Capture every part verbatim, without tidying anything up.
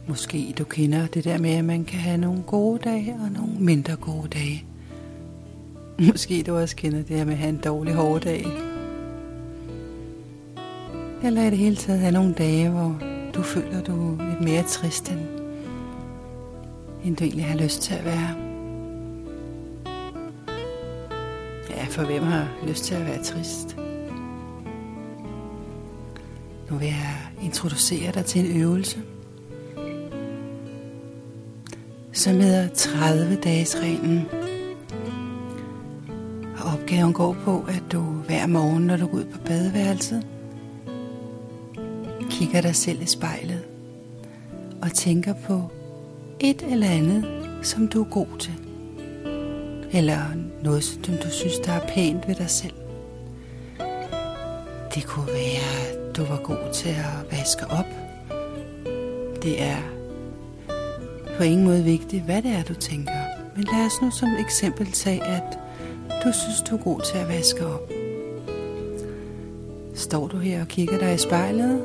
Måske du kender det der med, at man kan have nogle gode dage og nogle mindre gode dage. Måske du også kender det her med at have en dårlig hård dag. Eller i det hele taget have nogle dage, hvor du føler, du er lidt mere trist, end, end du egentlig har lyst til at være. Ja, for hvem har lyst til at være trist? Nu vil jeg introducere dig til en øvelse, som hedder tredive dages reglen. Og opgaven går på, at du hver morgen, når du går ud på badeværelset, kigger dig selv i spejlet og tænker på et eller andet, som du er god til. Eller noget, som du synes, der er pænt ved dig selv. Det kunne være, at du var god til at vaske op. Det er på ingen måde vigtigt, hvad det er, du tænker. Men lad os nu som eksempel tage, at du synes, du er god til at vaske op. Står du her og kigger dig i spejlet,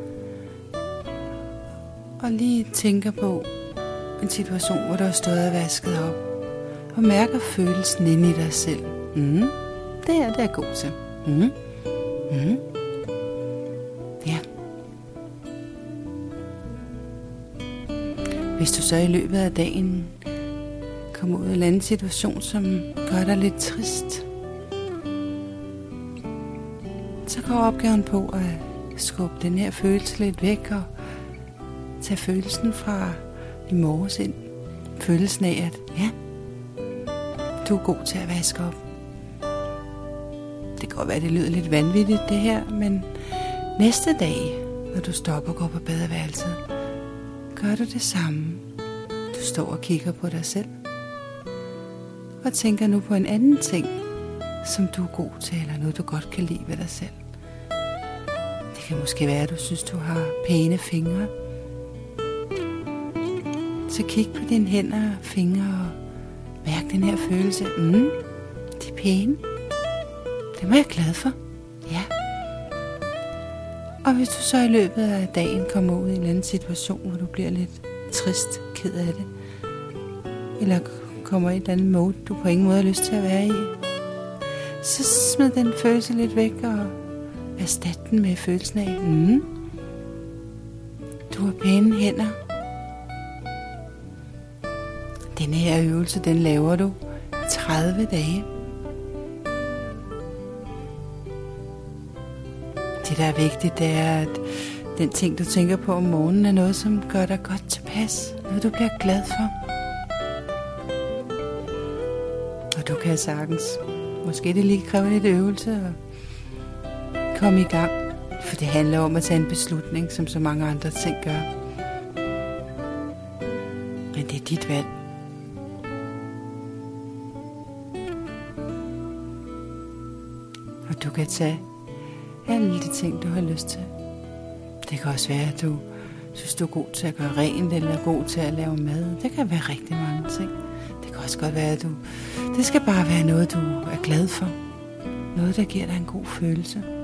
og lige tænker på en situation, hvor du har stået og vasket op, og mærker følelsen inde i dig selv. Mm, det her, det er jeg god til. Mm, mm, ja. Hvis du så i løbet af dagen kommer ud i en anden situation, som gør dig lidt trist, så går opgaven på at skubbe den her følelse lidt væk og tage følelsen fra i morges ind. Følelsen af, at ja, du er god til at vaske op. Det kan godt være, at det lyder lidt vanvittigt det her, men næste dag, når du stopper og går på badeværelset, gør du det samme. Du står og kigger på dig selv og tænker nu på en anden ting, som du er god til, eller noget du godt kan lide ved dig selv. Det kan måske være, at du synes, du har pæne fingre. Så kig på dine hænder og fingre og mærk den her følelse. Mm, de er pæne. Det var jeg glad for. Ja. Og hvis du så i løbet af dagen kommer ud i en eller anden situation, hvor du bliver lidt trist, ked af det, eller kommer i et eller andet mode, du på ingen måde har lyst til at være i, så smid den følelse lidt væk og erstat den med følelsen af, mm, du har pæne hænder. Denne her øvelse, den laver du tredive dage. Det, der er vigtigt, det er, at den ting, du tænker på om morgenen, er noget, som gør dig godt tilpas. Noget, du bliver glad for. Og du kan sagtens, måske det lige kræver lidt øvelse og komme i gang. For det handler om at tage en beslutning, som så mange andre ting gør. Men det er dit valg. Og du kan tage alle de ting, du har lyst til. Det kan også være, at du synes, du er god til at gøre rent, eller god til at lave mad. Det kan være rigtig mange ting. Det kan også godt være, at du... Det skal bare være noget, du er glad for. Noget, der giver dig en god følelse.